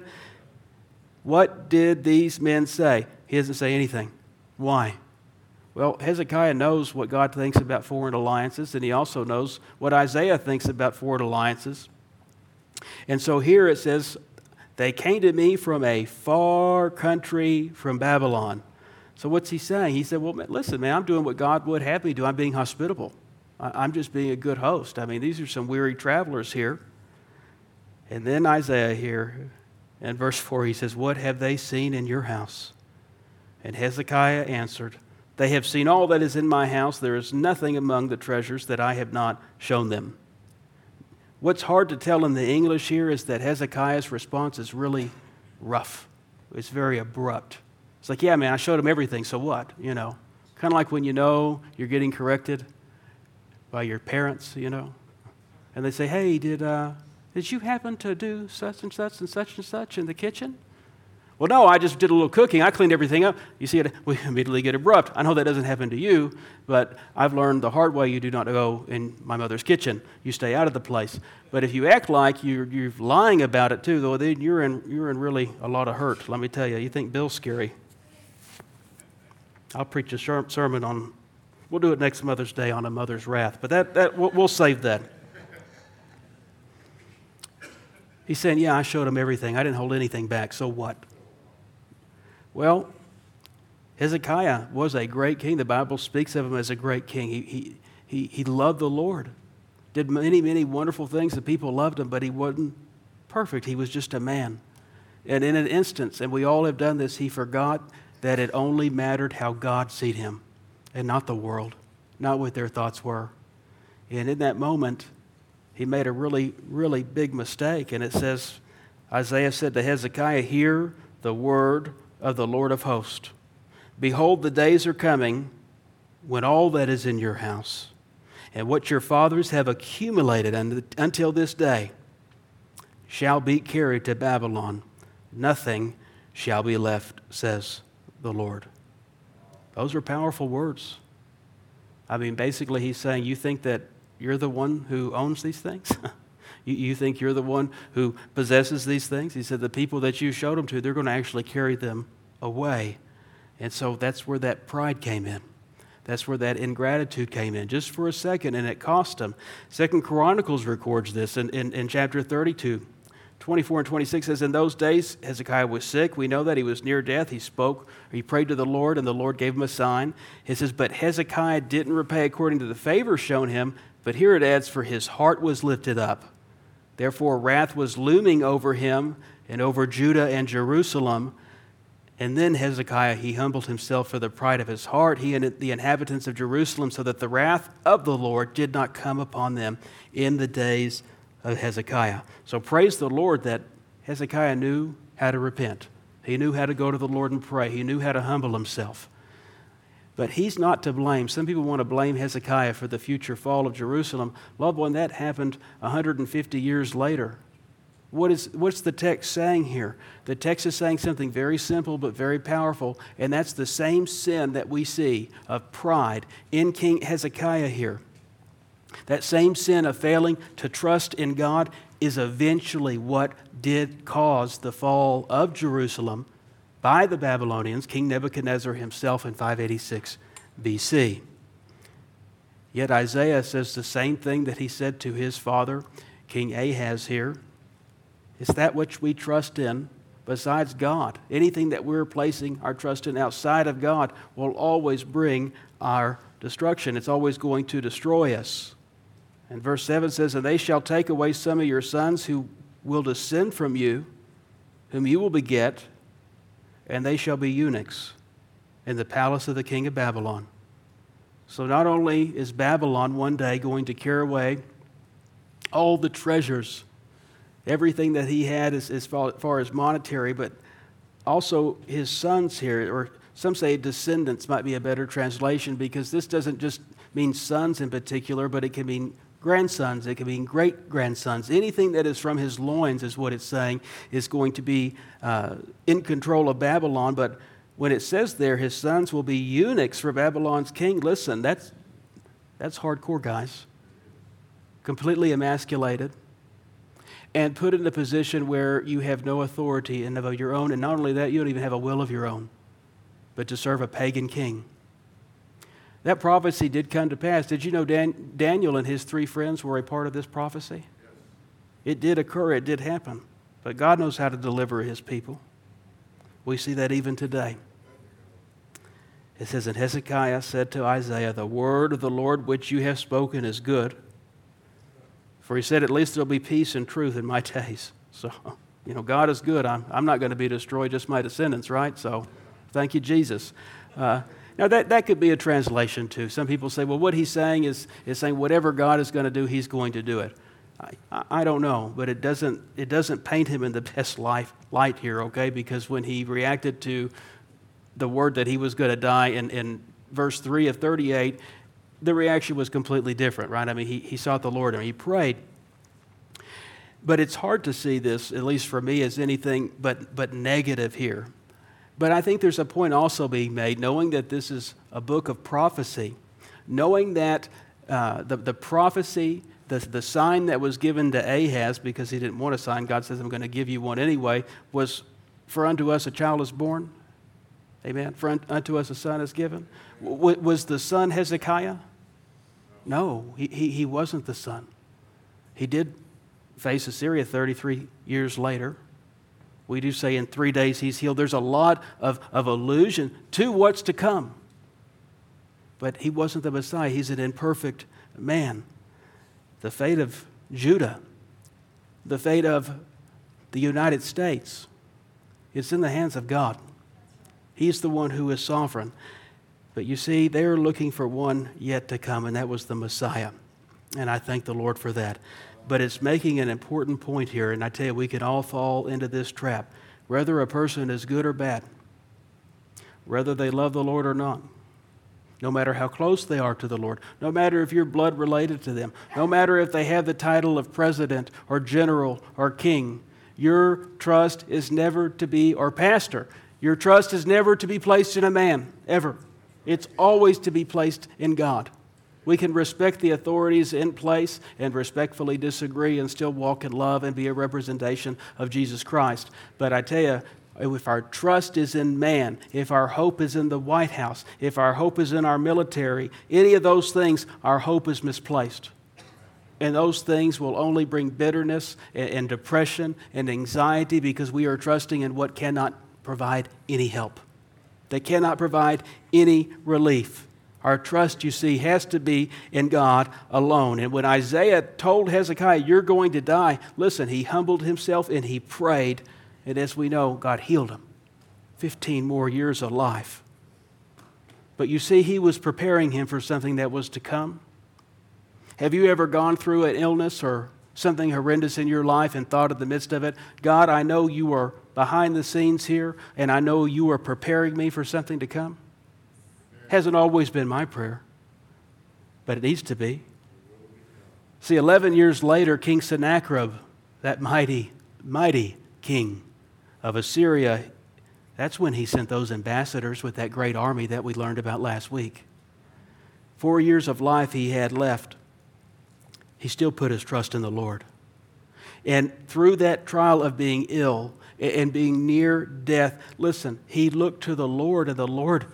What did these men say? He doesn't say anything. Why? Well, Hezekiah knows what God thinks about foreign alliances, and he also knows what Isaiah thinks about foreign alliances. And so here it says, they came to me from a far country from Babylon. So what's he saying? He said, well, listen, man, I'm doing what God would have me do. I'm being hospitable. I'm just being a good host. I mean, these are some weary travelers here. And then Isaiah here, in verse 4, he says, what have they seen in your house? And Hezekiah answered, they have seen all that is in my house. There is nothing among the treasures that I have not shown them. What's hard to tell in the English here is that Hezekiah's response is really rough. It's very abrupt. It's like, yeah, man, I showed him everything, so what? Kind of like when you're getting corrected by your parents, and they say, hey, did you happen to do such and such and such and such in the kitchen? Well, no, I just did a little cooking. I cleaned everything up. You see, we immediately get abrupt. I know that doesn't happen to you, but I've learned the hard way. You do not go in my mother's kitchen. You stay out of the place. But if you act like you're lying about it too, though, then you're in really a lot of hurt. Let me tell you. You think Bill's scary? I'll preach a sermon on. We'll do it next Mother's Day on a mother's wrath. But that we'll save that. He's saying, yeah, I showed him everything. I didn't hold anything back. So what? Well, Hezekiah was a great king. The Bible speaks of him as a great king. He loved the Lord, did many, many wonderful things. The people loved him, but he wasn't perfect. He was just a man. And in an instance, and we all have done this, he forgot that it only mattered how God sees him and not the world, not what their thoughts were. And in that moment, he made a really, really big mistake. And it says, Isaiah said to Hezekiah, hear the word of the Lord of hosts. Behold, the days are coming when all that is in your house and what your fathers have accumulated until this day shall be carried to Babylon. Nothing shall be left, says the Lord. Those are powerful words. I mean, basically he's saying, you think that you're the one who owns these things? You think you're the one who possesses these things? He said the people that you showed them to, they're going to actually carry them away. And so that's where that pride came in. That's where that ingratitude came in, just for a second, and it cost them. 2 Chronicles records this in chapter 32. 24 and 26 says, in those days Hezekiah was sick. We know that he was near death. He prayed to the Lord, and the Lord gave him a sign. It says, but Hezekiah didn't repay according to the favor shown him. But here it adds, for his heart was lifted up. Therefore wrath was looming over him and over Judah and Jerusalem. And then Hezekiah, he humbled himself for the pride of his heart, he and the inhabitants of Jerusalem, so that the wrath of the Lord did not come upon them in the days of Hezekiah. So praise the Lord that Hezekiah knew how to repent. He knew how to go to the Lord and pray. He knew how to humble himself. But he's not to blame. Some people want to blame Hezekiah for the future fall of Jerusalem. Loved one, that happened 150 years later. What's the text saying here? The text is saying something very simple but very powerful, and that's the same sin that we see of pride in King Hezekiah here. That same sin of failing to trust in God is eventually what did cause the fall of Jerusalem by the Babylonians, King Nebuchadnezzar himself in 586 BC. Yet Isaiah says the same thing that he said to his father, King Ahaz here. Is that which we trust in besides God. Anything that we're placing our trust in outside of God will always bring our destruction. It's always going to destroy us. And verse 7 says, "And they shall take away some of your sons who will descend from you, whom you will beget, and they shall be eunuchs in the palace of the king of Babylon." So not only is Babylon one day going to carry away all the treasures, everything that he had as far as monetary, but also his sons here, or some say descendants might be a better translation, because this doesn't just mean sons in particular, but it can mean grandsons, it can mean great-grandsons. Anything that is from his loins is what it's saying is going to be in control of Babylon. But when it says there, his sons will be eunuchs for Babylon's king, listen, that's hardcore, guys. Completely emasculated and put in a position where you have no authority of your own, and not only that, you don't even have a will of your own, but to serve a pagan king. That prophecy did come to pass. Did you know Daniel and his 3 friends were a part of this prophecy? Yes. It did occur, it did happen. But God knows how to deliver his people. We see that even today. It says, "And Hezekiah said to Isaiah, the word of the Lord which you have spoken is good. For he said, at least there'll be peace and truth in my days." So, God is good. I'm not going to be destroyed, just my descendants, right? So, thank you, Jesus. Now, that could be a translation, too. Some people say, well, what he's saying is saying whatever God is going to do, he's going to do it. I don't know, but it doesn't paint him in the best light here, okay? Because when he reacted to the word that he was going to die in verse 3 of 38, the reaction was completely different, right? I mean, he sought the Lord and he prayed. But it's hard to see this, at least for me, as anything but negative here. But I think there's a point also being made, knowing that this is a book of prophecy, knowing that the prophecy, the sign that was given to Ahaz, because he didn't want a sign, God says, I'm going to give you one anyway, was, "For unto us a child is born." Amen. "For unto us a son is given." Was the son Hezekiah? No, he wasn't the son. He did face Assyria 33 years later. We do say in 3 days he's healed. There's a lot of allusion to what's to come. But he wasn't the Messiah. He's an imperfect man. The fate of Judah, the fate of the United States, it's in the hands of God. He's the one who is sovereign. But you see, they're looking for one yet to come, and that was the Messiah. And I thank the Lord for that. But it's making an important point here, and I tell you, we can all fall into this trap. Whether a person is good or bad, whether they love the Lord or not, no matter how close they are to the Lord, no matter if you're blood related to them, no matter if they have the title of president or general or king, your trust is never to be, or pastor, your trust is never to be placed in a man, ever. It's always to be placed in God. We can respect the authorities in place and respectfully disagree and still walk in love and be a representation of Jesus Christ. But I tell you, if our trust is in man, if our hope is in the White House, if our hope is in our military, any of those things, our hope is misplaced. And those things will only bring bitterness and depression and anxiety, because we are trusting in what cannot provide any help. They cannot provide any relief. Our trust, you see, has to be in God alone. And when Isaiah told Hezekiah, "You're going to die," listen, he humbled himself and he prayed. And as we know, God healed him. 15 more years of life. But you see, he was preparing him for something that was to come. Have you ever gone through an illness or something horrendous in your life and thought in the midst of it, "God, I know you are behind the scenes here, and I know you are preparing me for something to come"? Hasn't always been my prayer, but it needs to be. See, 11 years later, King Sennacherib, that mighty king of Assyria, that's when he sent those ambassadors with that great army that we learned about last week. 4 years of life he had left. He still put his trust in the Lord. And through that trial of being ill and being near death, listen, he looked to the Lord, and the Lord,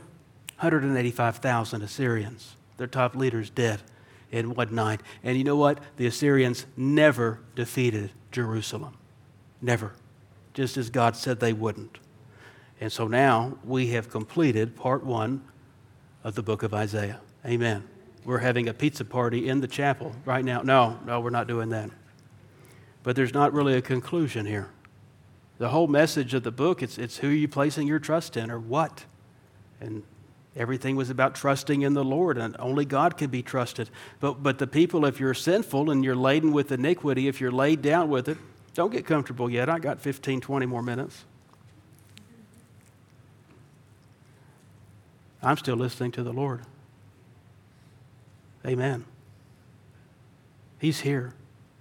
185,000 Assyrians, their top leaders, dead in one night. And you know what? The Assyrians never defeated Jerusalem. Never. just as God said they wouldn't. And so now we have completed part 1 of the book of Isaiah. Amen. We're having a pizza party in the chapel right now. No, we're not doing that. But there's not really a conclusion here. The whole message of the book, it's who are you placing your trust in or what? And everything was about trusting in the Lord, and only God can be trusted. But the people, if you're sinful and you're laden with iniquity, if you're laid down with it, don't get comfortable yet. I got 15, 20 more minutes. I'm still listening to the Lord. Amen. He's here.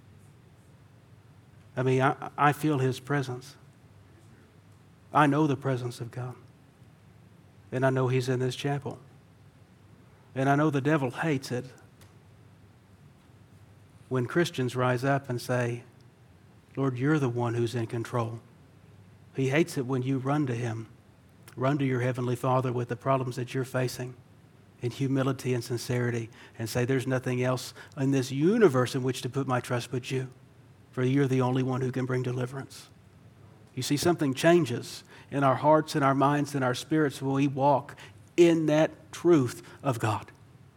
I mean, I feel His presence. I know the presence of God. And I know He's in this chapel. And I know the devil hates it when Christians rise up and say, Lord, you're the one who's in control. He hates it when you run to Him. Run to your Heavenly Father with the problems that you're facing in humility and sincerity and say, there's nothing else in this universe in which to put my trust but you, for you're the only one who can bring deliverance. You see, something changes in our hearts and our minds and our spirits when we walk in that truth of God.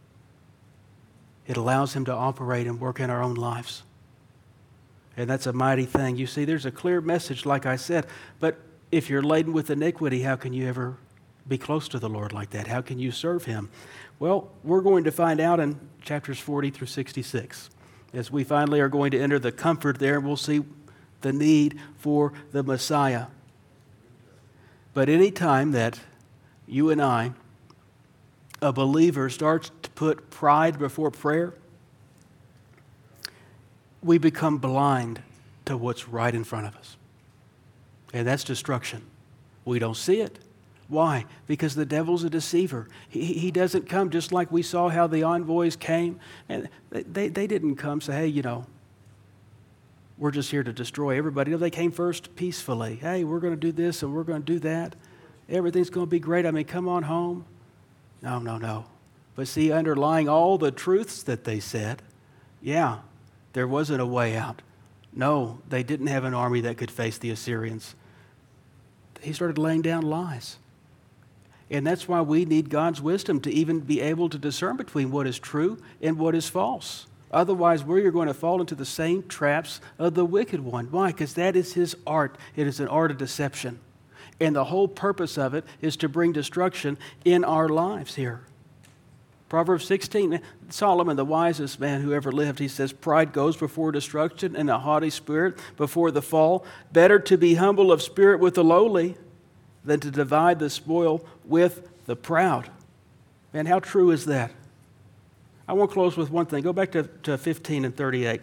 It allows Him to operate and work in our own lives. And that's a mighty thing. You see, there's a clear message, like I said, but if you're laden with iniquity, how can you ever be close to the Lord like that? How can you serve Him? Well, we're going to find out in chapters 40 through 66. As we finally are going to enter the comfort there, we'll see the need for the Messiah. But any time that you and I, a believer, starts to put pride before prayer, we become blind to what's right in front of us. And that's destruction. We don't see it. Why? Because the devil's a deceiver. He doesn't come just like we saw how the envoys came. And they didn't come say, hey, we're just here to destroy everybody. No, they came first peacefully. Hey, we're going to do this and we're going to do that. Everything's going to be great. I mean, come on home. No. But see, underlying all the truths that they said, yeah, there wasn't a way out. No, they didn't have an army that could face the Assyrians. He started laying down lies. And that's why we need God's wisdom to even be able to discern between what is true and what is false. Otherwise, we're going to fall into the same traps of the wicked one. Why? Because that is his art. It is an art of deception. And the whole purpose of it is to bring destruction in our lives here. Proverbs 16, Solomon, the wisest man who ever lived, he says, pride goes before destruction and a haughty spirit before the fall. Better to be humble of spirit with the lowly than to divide the spoil with the proud. Man, how true is that? I want to close with one thing. Go back to 15 and 38.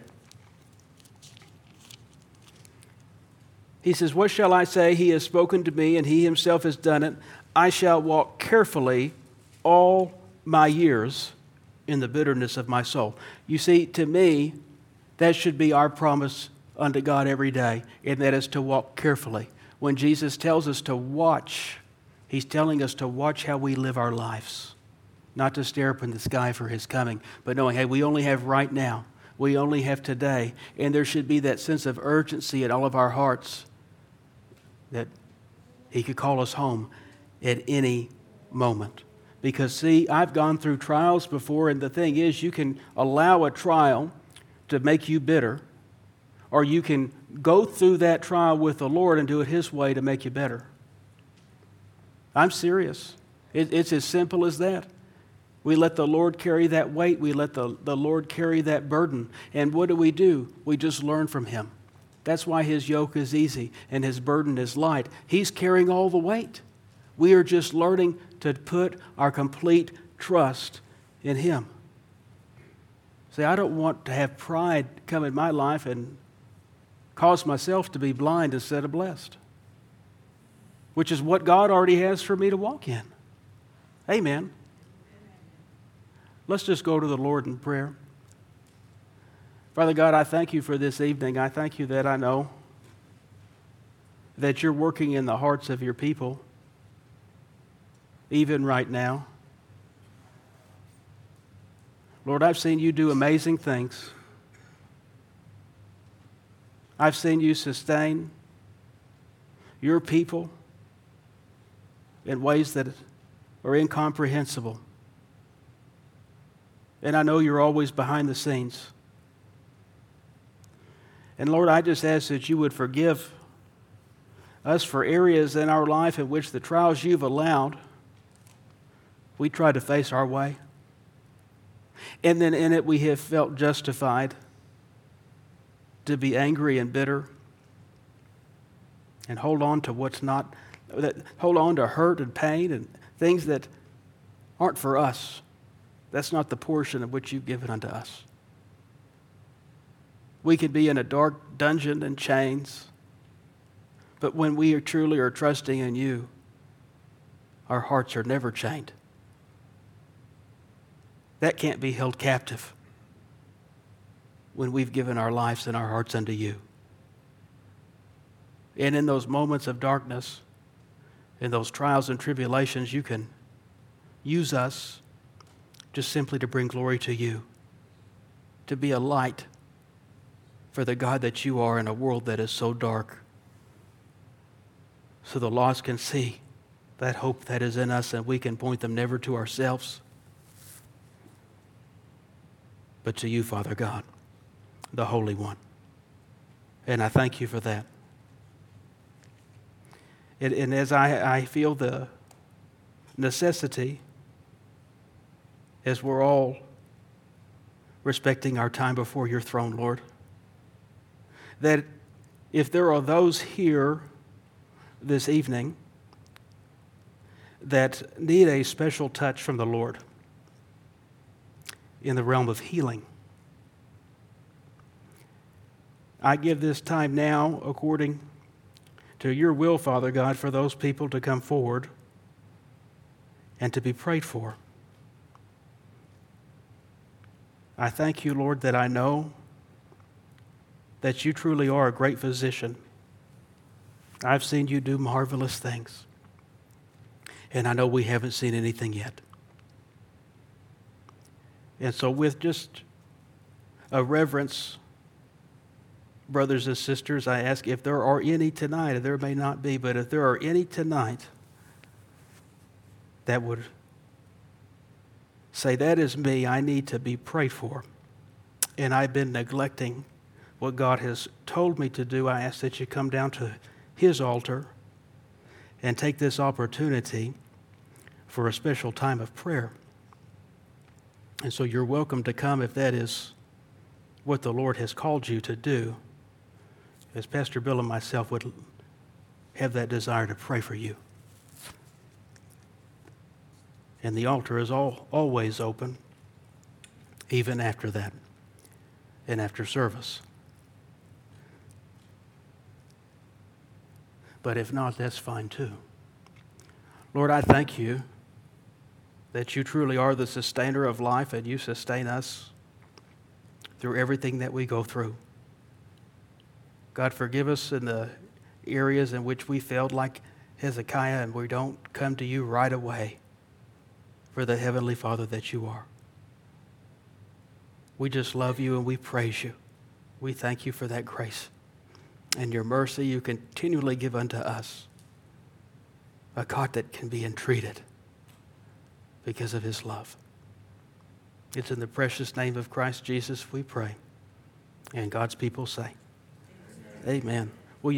He says, what shall I say? He has spoken to me, and he himself has done it. I shall walk carefully all my years in the bitterness of my soul. You see, to me, that should be our promise unto God every day, and that is to walk carefully. When Jesus tells us to watch, he's telling us to watch how we live our lives. Not to stare up in the sky for his coming, but knowing, hey, we only have right now. We only have today. And there should be that sense of urgency in all of our hearts that he could call us home at any moment. Because, see, I've gone through trials before, and the thing is, you can allow a trial to make you bitter, or you can go through that trial with the Lord and do it his way to make you better. I'm serious. It's as simple as that. We let the Lord carry that weight. We let the Lord carry that burden. And what do? We just learn from him. That's why his yoke is easy and his burden is light. He's carrying all the weight. We are just learning to put our complete trust in him. See, I don't want to have pride come in my life and cause myself to be blind instead of blessed, which is what God already has for me to walk in. Amen. Let's just go to the Lord in prayer. Father God, I thank you for this evening. I thank you that I know that you're working in the hearts of your people, even right now. Lord, I've seen you do amazing things. I've seen you sustain. your people in ways that are incomprehensible. And I know you're always behind the scenes. And Lord, I just ask that you would forgive us for areas in our life in which the trials you've allowed, we try to face our way. And then in it we have felt justified to be angry and bitter and hold on to what's not, hold on to hurt and pain and things that aren't for us. That's not the portion of which you've given unto us. We could be in a dark dungeon in chains, but when we truly are trusting in you, our hearts are never chained. That can't be held captive when we've given our lives and our hearts unto you. And in those moments of darkness, in those trials and tribulations, you can use us just simply to bring glory to you, to be a light for the God that you are in a world that is so dark, so the lost can see that hope that is in us and we can point them never to ourselves, but to you, Father God, the Holy One. And I thank you for that. And as I feel the necessity, as we're all respecting our time before your throne, Lord, that if there are those here this evening that need a special touch from the Lord in the realm of healing, I give this time now according to your will, Father God, for those people to come forward and to be prayed for. I thank you, Lord, that I know that you truly are a great physician. I've seen you do marvelous things, and I know we haven't seen anything yet. And so with just a reverence, brothers and sisters, I ask if there are any tonight, and there may not be, but if there are any tonight that would say, that is me, I need to be prayed for, and I've been neglecting what God has told me to do, I ask that you come down to his altar and take this opportunity for a special time of prayer. And so you're welcome to come if that is what the Lord has called you to do, as Pastor Bill and myself would have that desire to pray for you. And the altar is always open, even after that and after service. But if not, that's fine too. Lord, I thank you that you truly are the sustainer of life, and you sustain us through everything that we go through. God, forgive us in the areas in which we failed like Hezekiah and we don't come to you right away for the Heavenly Father that you are. We just love you and we praise you. We thank you for that grace and your mercy you continually give unto us, a God that can be entreated because of his love. It's in the precious name of Christ Jesus we pray. And God's people say, Amen.